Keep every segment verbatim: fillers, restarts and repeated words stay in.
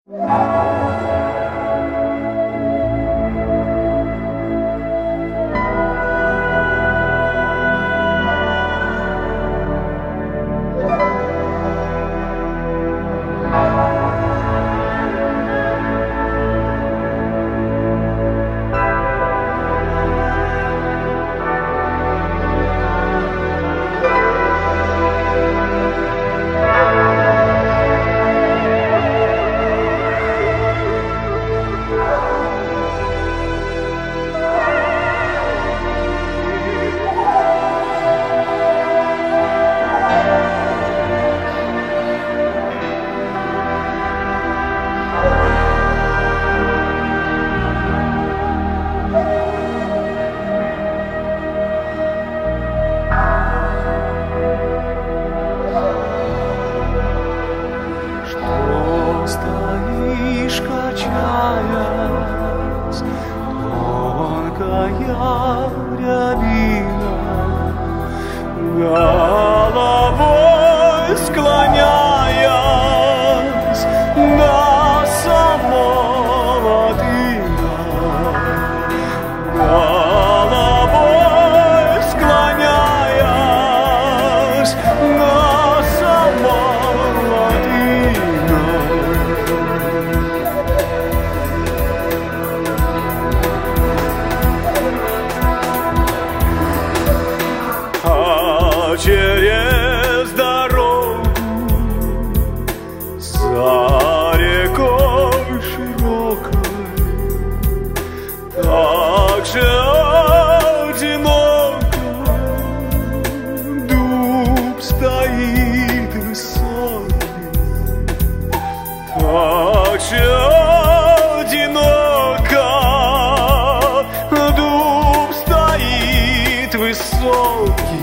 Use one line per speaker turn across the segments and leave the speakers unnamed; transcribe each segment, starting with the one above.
Головой склоняясь до самого дна, головой склоняясь до самого дна. А через дорогу за рекой широкой так же одиноко дуб стоит высокий, так же одиноко дуб стоит высокий.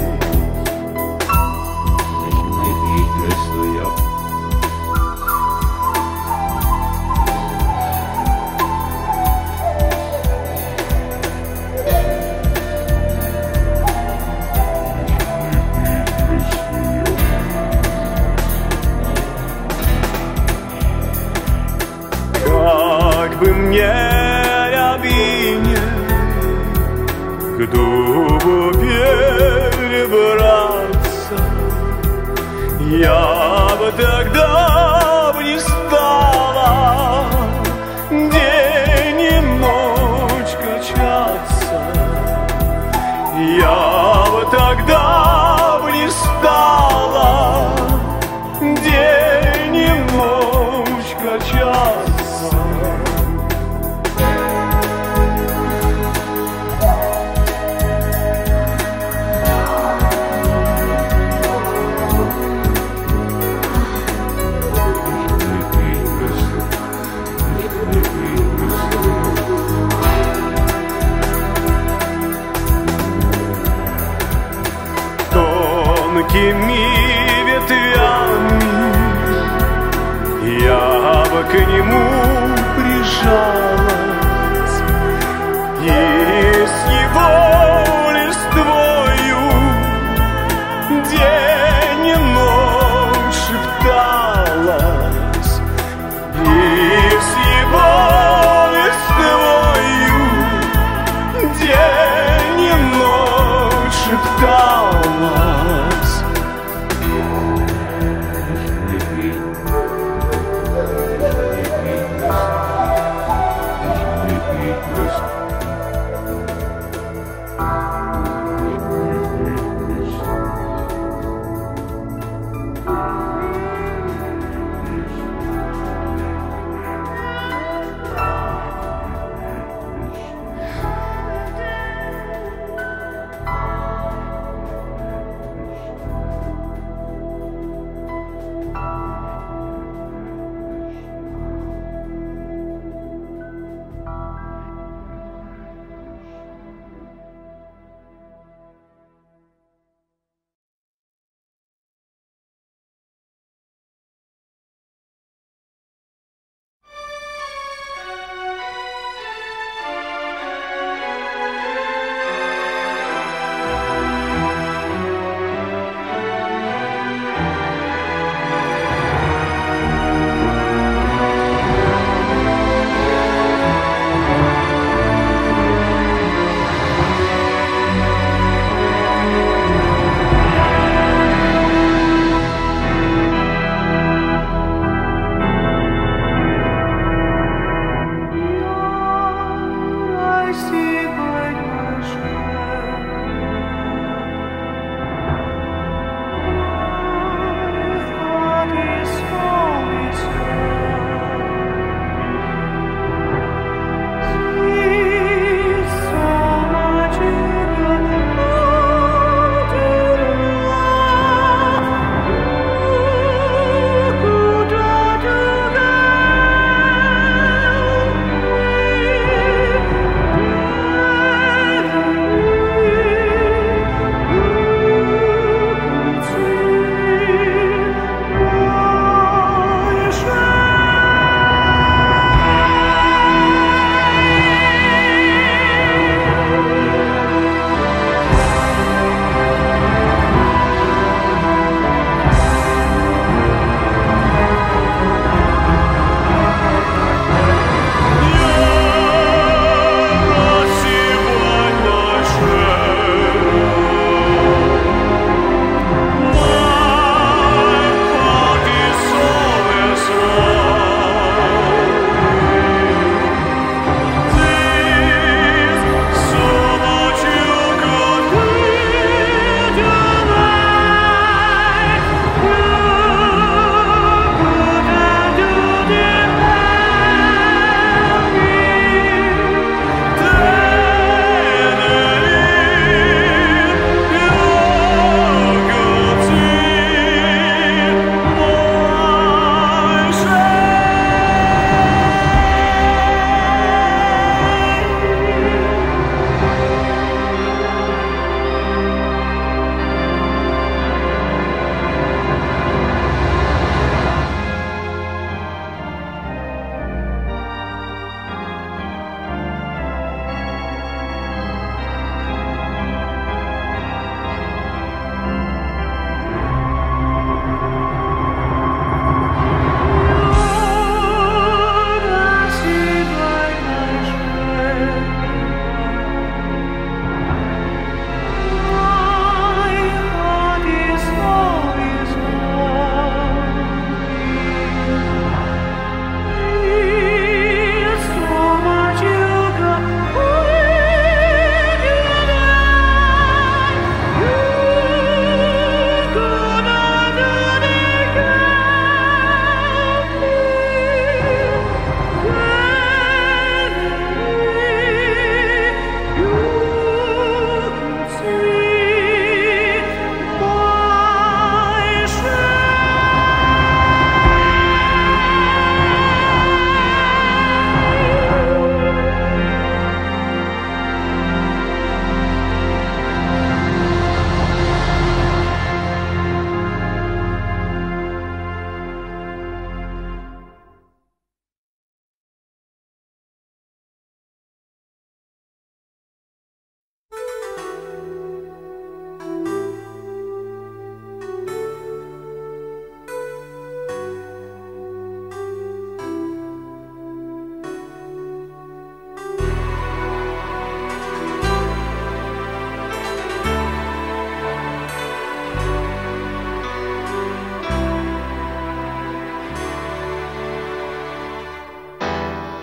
Как бы мне рябине к дубу перебраться, я бы тогда бы не стала день и ночь качаться, я бы тогда бы не стала день и ночь качаться. Тонкими ветвями я бы к нему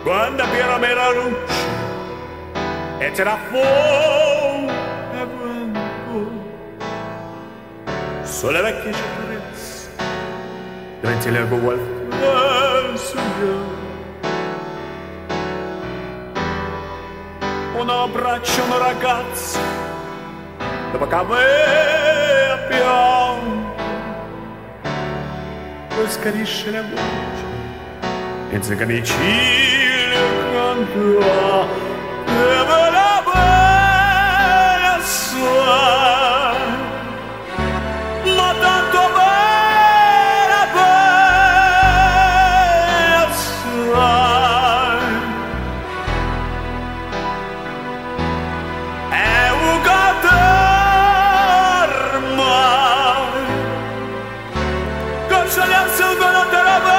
quando piena mera luce e c'era fuoco e vento sulle vecchie cittadezze davanti all'erbo qualcosa un abbraccio una ragazza dopo che aveva pianto poi scarisce la voce e se camicino cantò e me la bella sua ma tanto bella bella sua è un caterma con se le assumono te la bella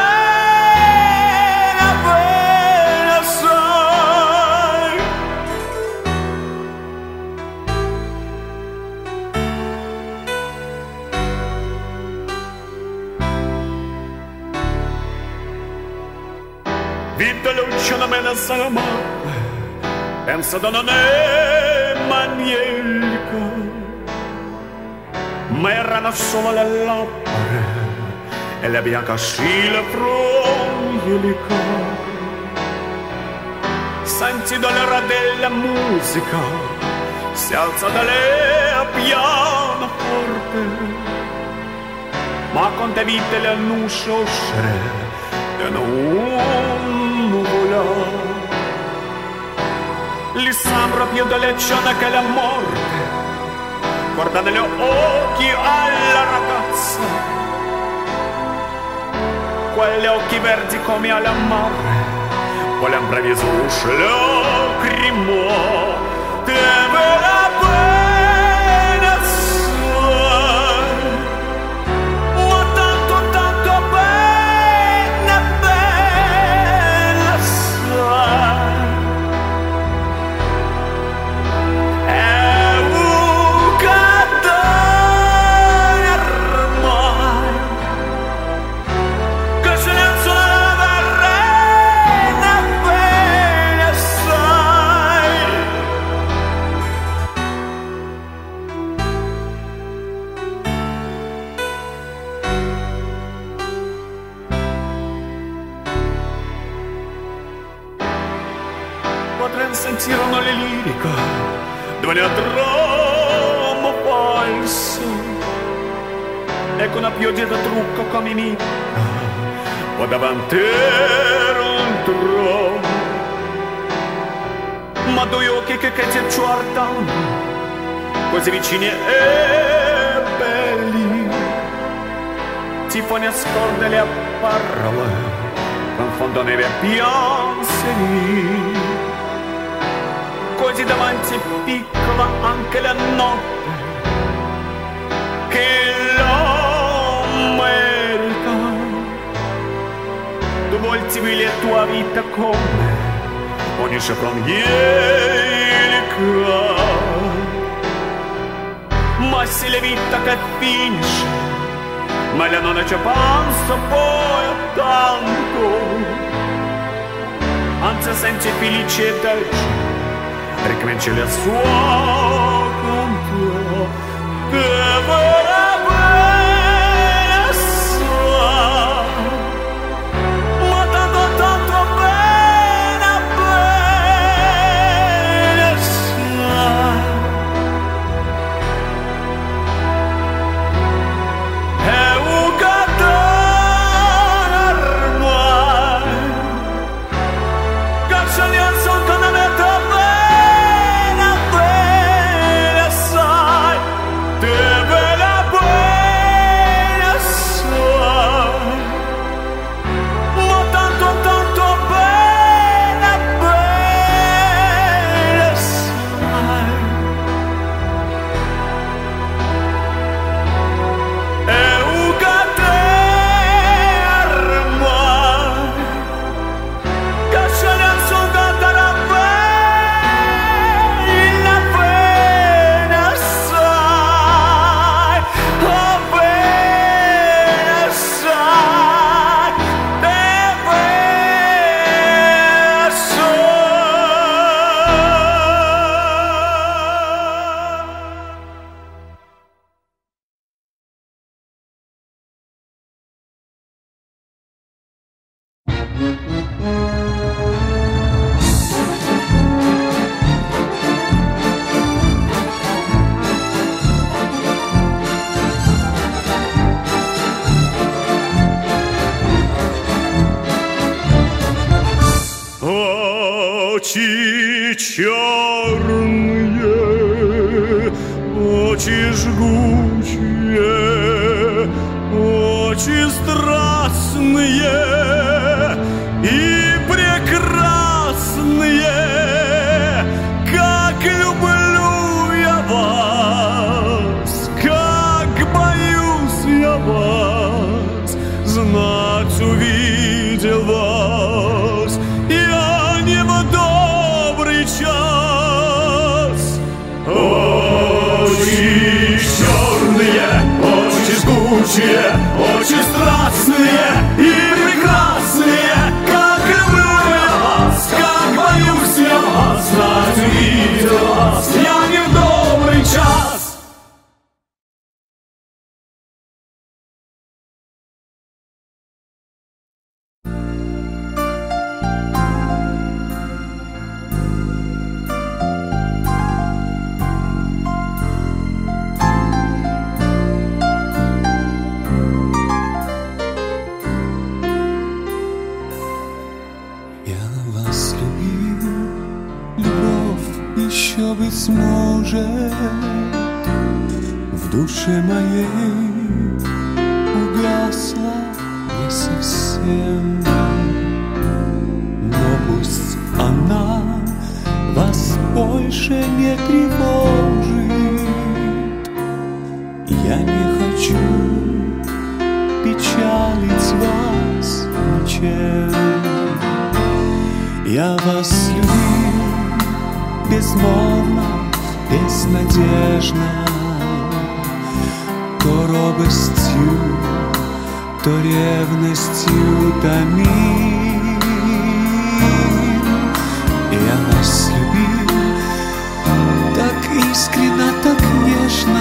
Vita luce una mena sama pensa da non è manierica ma erano solo le labbra e la bianca scilla frongelica senti dolore della musica si alza dalle pianoforte ma con te vite le annuncio uscire e non nuvola li sembra più deliciosa che la morte guarda negli occhi alla ragazza quegli occhi verdi come alla mare quale improvviso lacrimo teme la pena sua ma tanto tanto bene bella sua è un caterma che se ne sono potrei sentire una lirica dove ne trovo falso e con una pioggia da trucco come mi o davanti un trovo ma due occhi che, che ti guardano così vicini e belli ti fanno ascoltare le parole confondono i pensieri così davanti piccola anche la notte che lo merita tu volti la tua vita come ogni ierica ma se la vita che finisce ma la non c'è pensa poi tanto anzi senti felice e dolce ricomincia il suo canto deve la bella sua ma tanto tanto bella bella sua è un caterma che se ne ascolta nella tua Te ve la Очи черные, очи жгучие, очи страстные и прекрасные. Как люблю я вас, как боюсь я вас, знать увидел вас я не в добрый час. Очи черные, очи жгучие, очи страстные и прекрасные. Как люблю я вас, как боюсь я вас, знать увидел вас я не в добрый час.
Еще, быть может, в душе моей угасла не совсем, но пусть она вас больше не тревожит. Я не хочу печалить вас ничем. Я вас любил безмолвно, безнадежно, то робостью, то ревностью томим. Я вас любил так искренно, так нежно.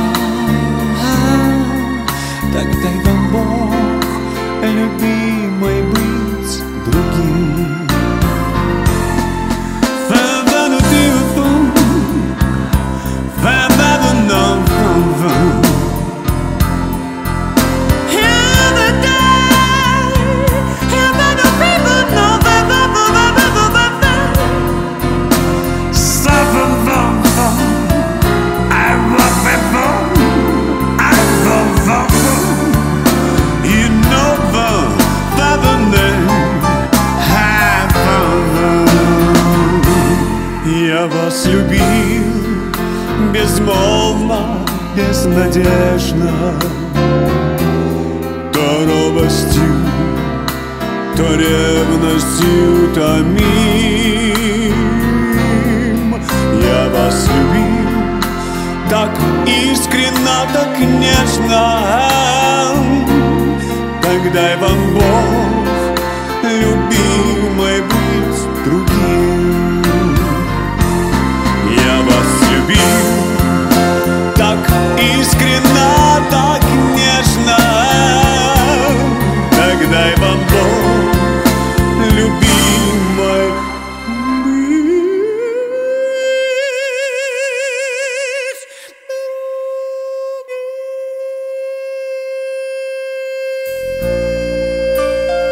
Так дай вам Бог, любимой, быть другим.
Я вас любил безмолвно, безнадежно, то робостью, то ревностью томим. Я вас любил так искренно, так нежно. Так дай вам Бог, любимой, быть другим. Я вас любил так искренно, так нежно. Так дай вам Бог, любимой, быть.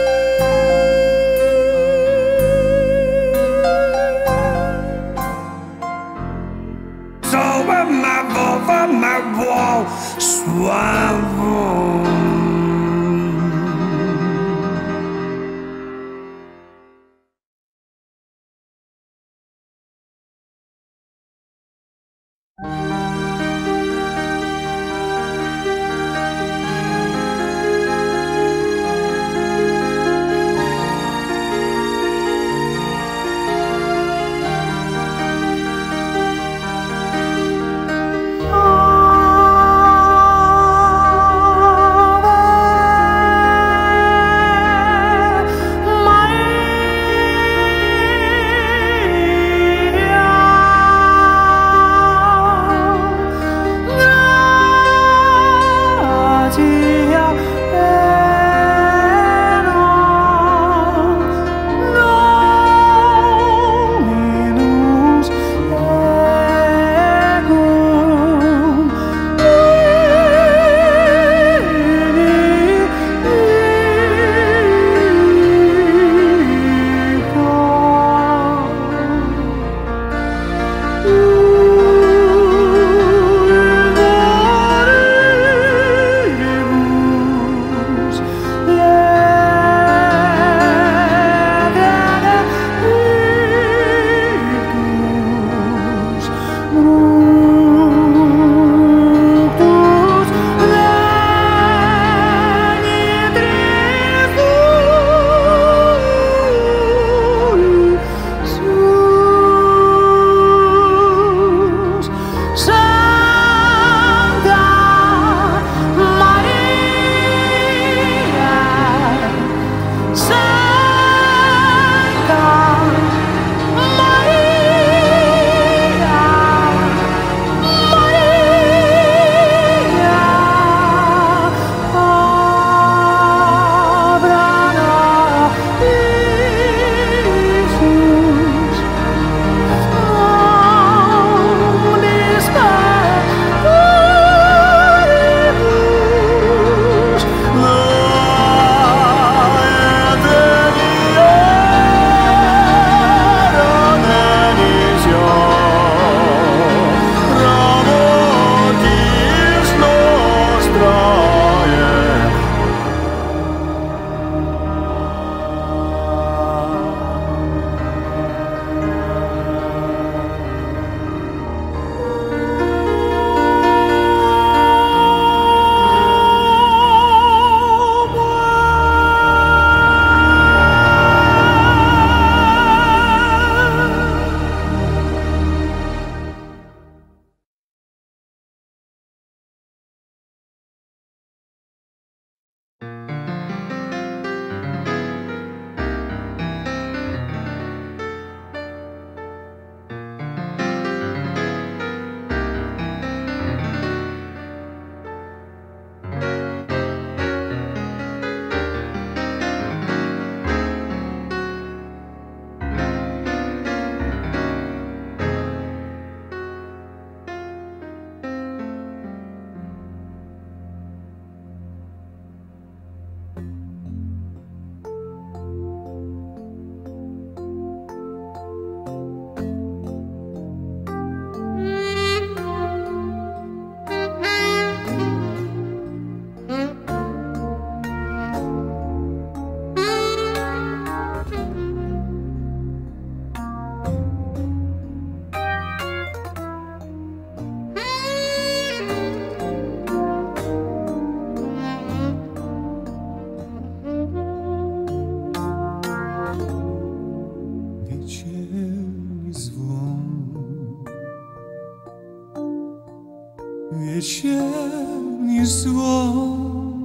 вечерний звон,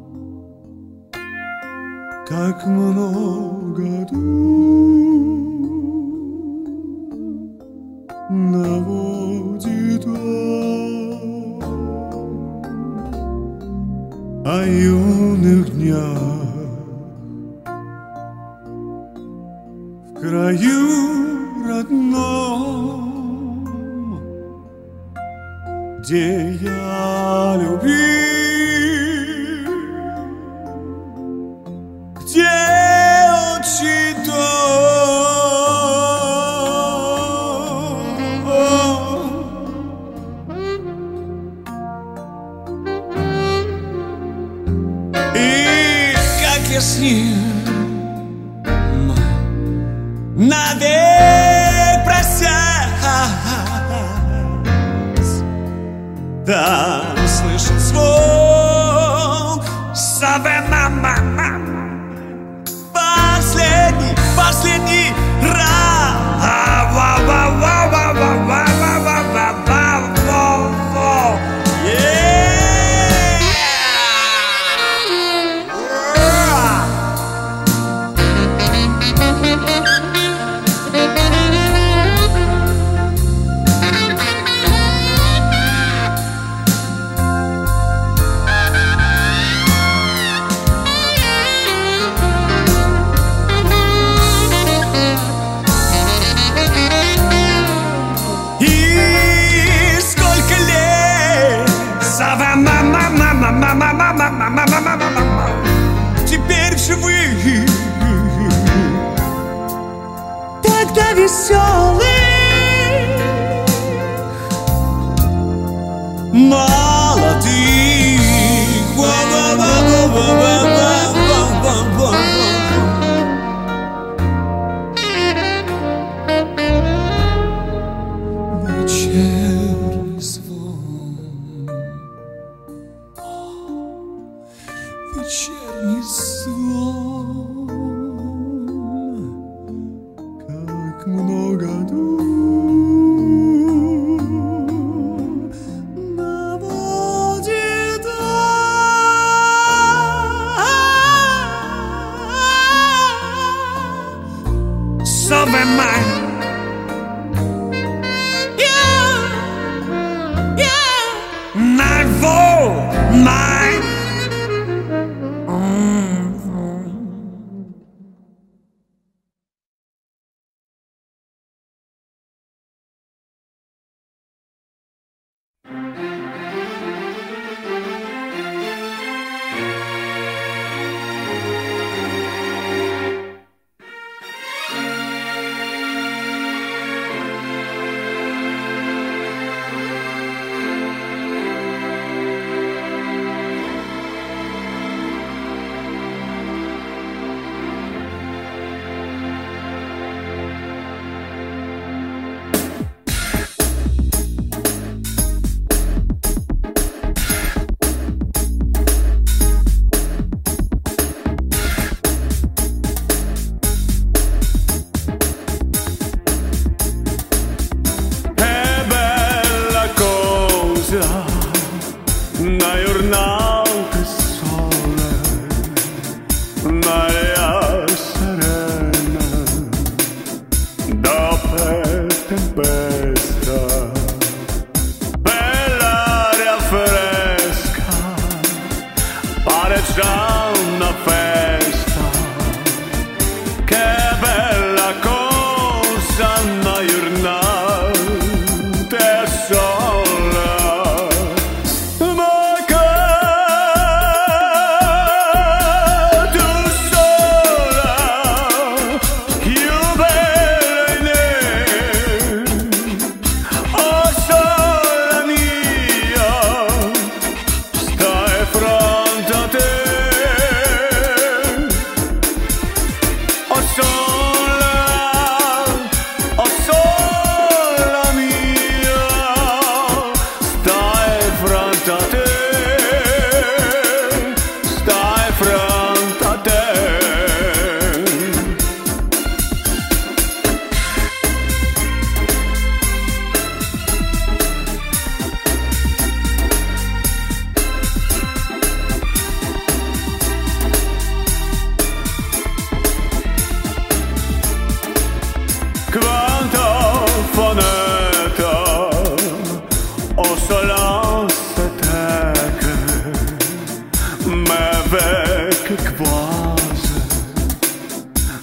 как много дум наводит он о юных днях в краю родном, где я любил, где отчий дом. И как я с ним навек просясь, там слышен звук совы мама, последний, последний раз. Теперь в живых, тогда веселых, молодых. Вечерний звон, вечерний звон, как много дум наводит он. Совы май, mine.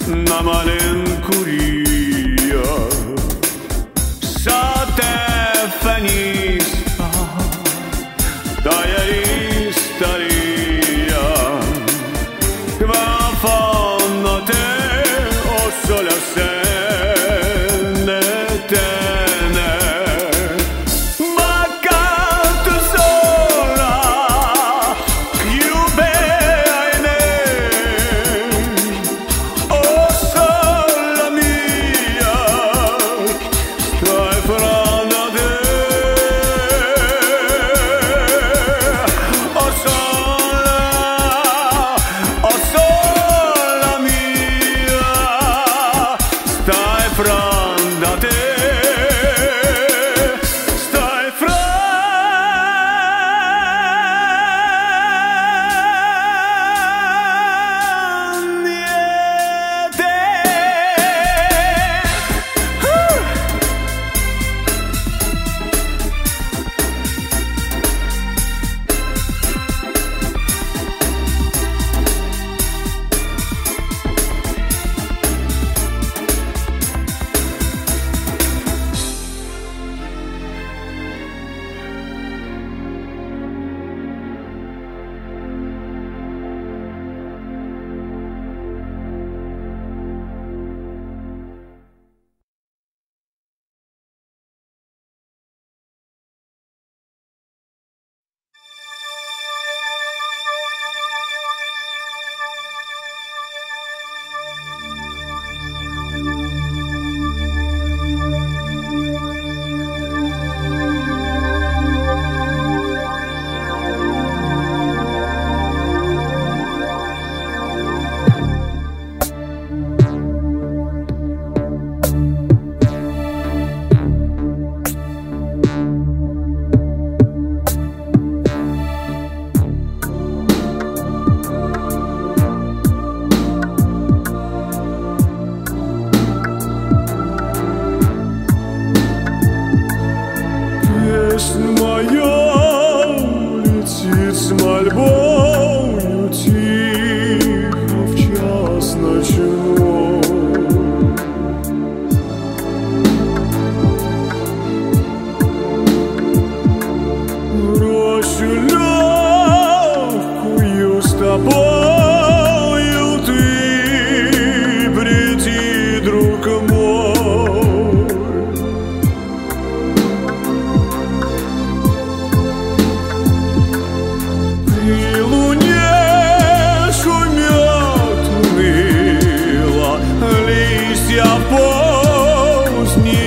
на malincuria. Sa te venista, taglieri staria, va fanno te o solo se ne tene. Ma canto sola, più bella in me, o sola mia, stai frana te. O sola, o sola mia, stai frana te. Stai frana te. Песнь моя летит с мольбою тихо в час ночной. Рощу легкую с тобою ты приди, друг мой. При луне шумят уныло листья в поздний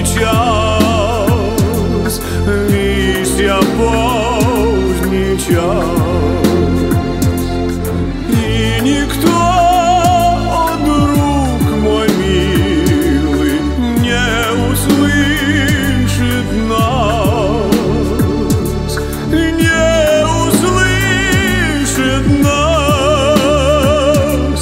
час, листья в поздний час. И никто, о, друг мой милый, не услышит нас, не услышит нас.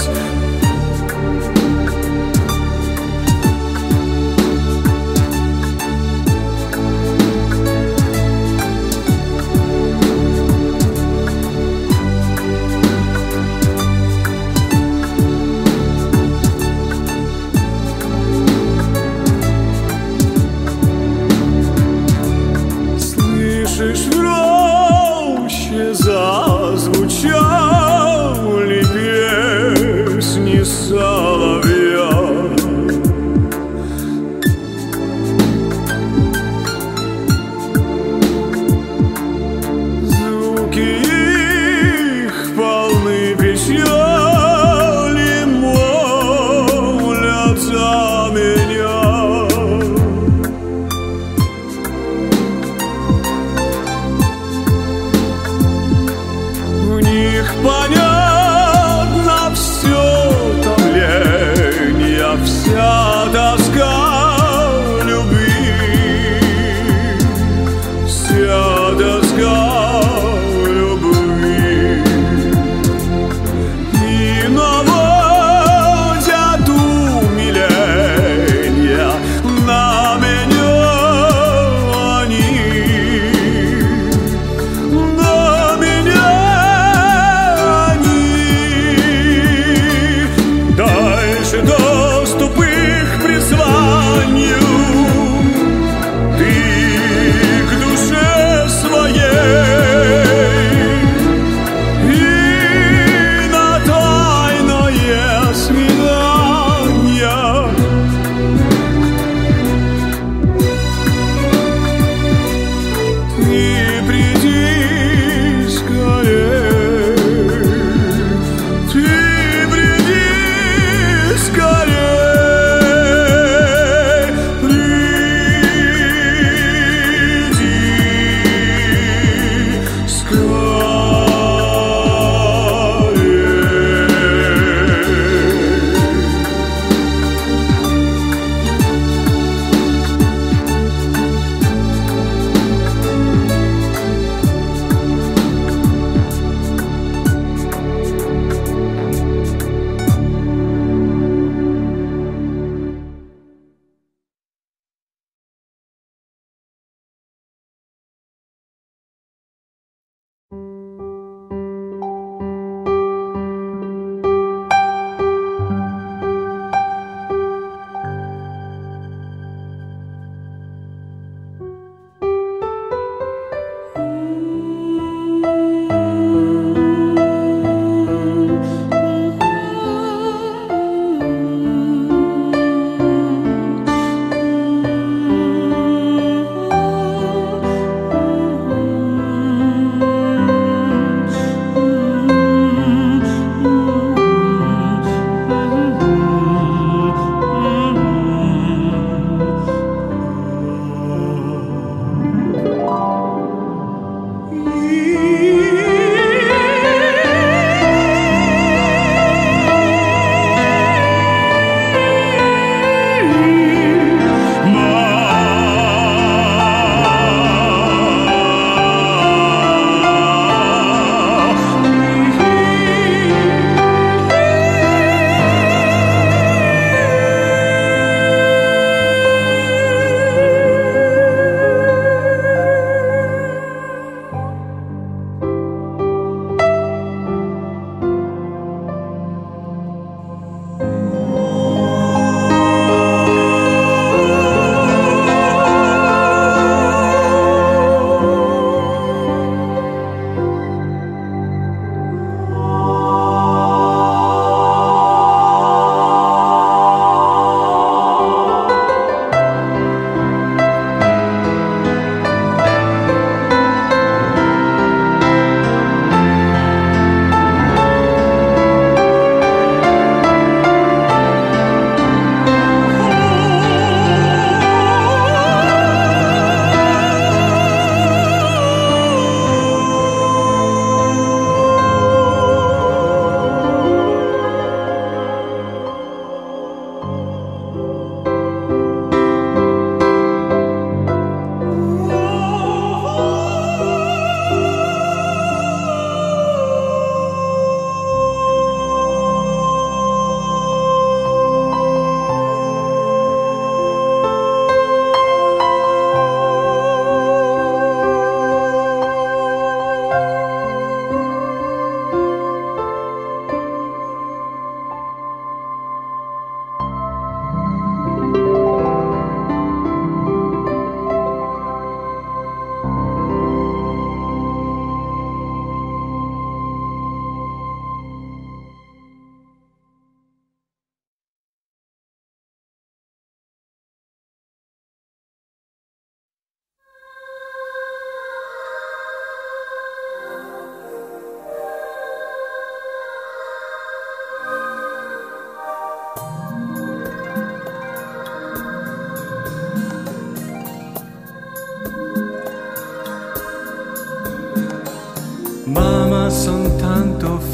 Слышишь, в роще зазвучали песни соловья. Звуки их полны печали, молят за меня. В них понятно все томление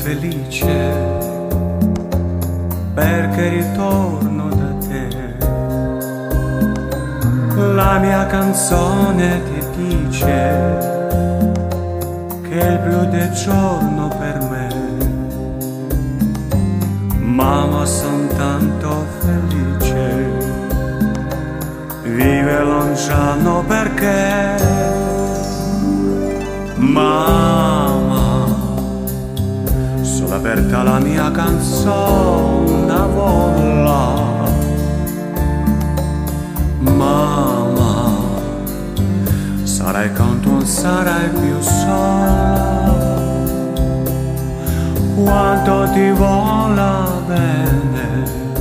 felice perché ritorno da te. La mia canzone ti dice che è il blu del giorno per me. Mamma, son tanto felice, vive lontano perché mamma, solo aperta la mia canzone a vola. Mamma, sarai con tu, non sarai più sola. Quanto ti vola bene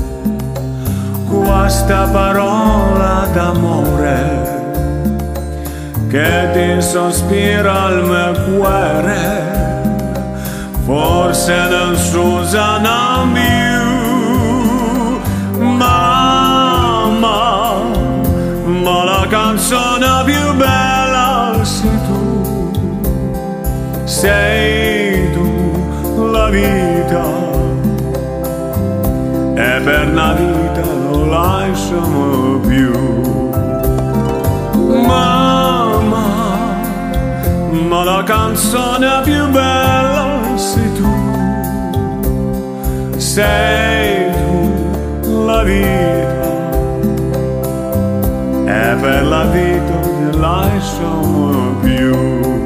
questa parola d'amore che ti sospira al mio cuore, forse non si usano più. Mamma, ma la canzone più bella sei tu, sei tu la vita, e per la vita non lasciamo più. Mamma, ma la canzone più bella sei tu, sei tu la vita, e per la vita non lasciamo più.